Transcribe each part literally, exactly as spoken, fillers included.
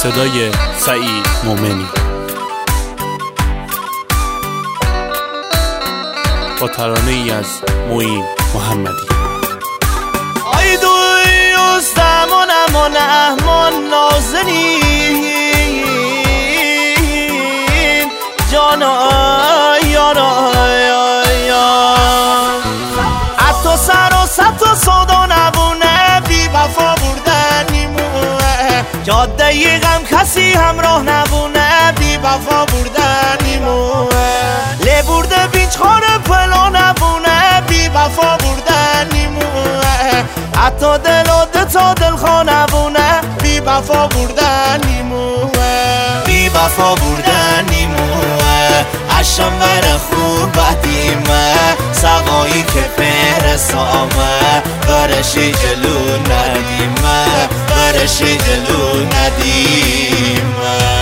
صدای سعید مومنی با ترانه ای از معین محمدی. ای دوی استمان امان احمان نازنین جانا یارا حتی سر و ست و صدا نبونه بی وفا بردنیمونه جاده غم کسی همراه نبونه بی وفا بردنیمونه لی برده بیچ خاره پلا نبونه بی وفا بردنیمونه حتی دل و دتا دل خانبونه بی وفا بردنیمونه بی وفا بردنیمونه عشم بر خوب بدیمه سقایی که پرسامه برشی جلو ندیمه برشی جلو ندیمه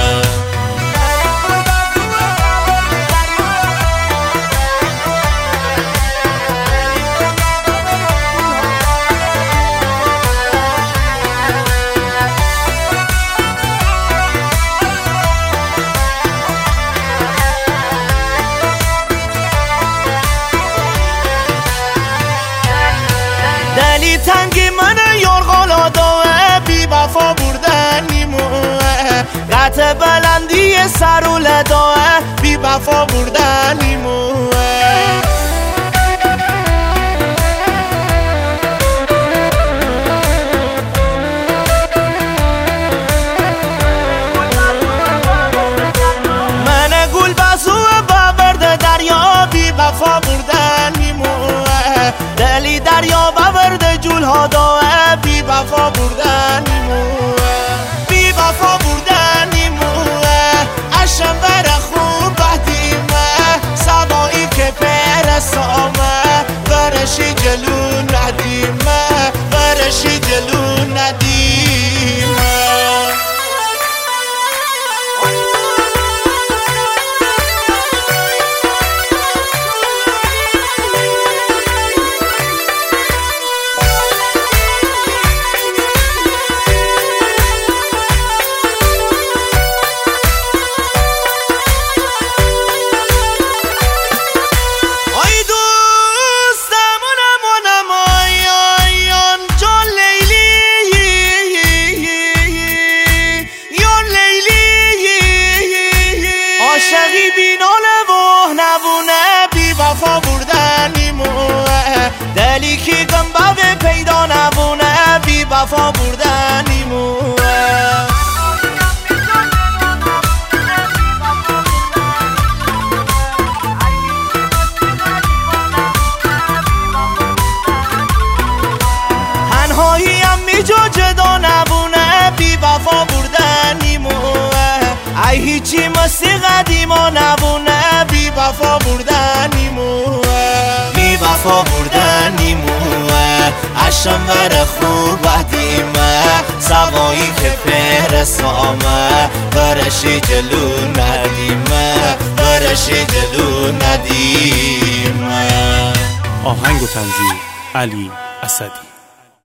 دلی تنگی من یار غالادوه بی وفا بردنیمونه قطع بلندی سر و لدوه بی وفا بردنیمونه من گل بزوه ببرد دریا بی وفا بردنیمونه دلی دریا ببرد جول ها داه بی وفا بردنیمونه بی وفا بردنیمونه عشم بر خوب بدیمه سوایی که پرسامه برشی جلو ندیمه برشی جلو ندیمه عاشقی بینال وح نبونه بی وفا بردنیمونه دلی کی غم به پیدا نبونه بی وفا بردنیمونه تنهایی هم میجا جدا نبونه بی وفا بردنیمونه ای هیچی مستی قدیما نبونه بی وفا بردنیمونه بی وفا بردنیمونه عشم بر خوب بدیمه سوایی که پرسامه برشی جلو ندیمه برشی جلو ندیمه. آهنگ و تنظیم علی اسدی.